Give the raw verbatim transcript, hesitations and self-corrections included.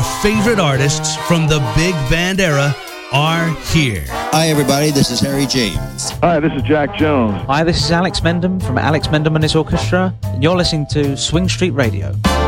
favorite artists from the big band era are here. Hi, everybody. This is Harry James. Hi, this is Jack Jones. Hi, this is Alex Mendham from Alex Mendham and his Orchestra, and you're listening to Swing Street Radio.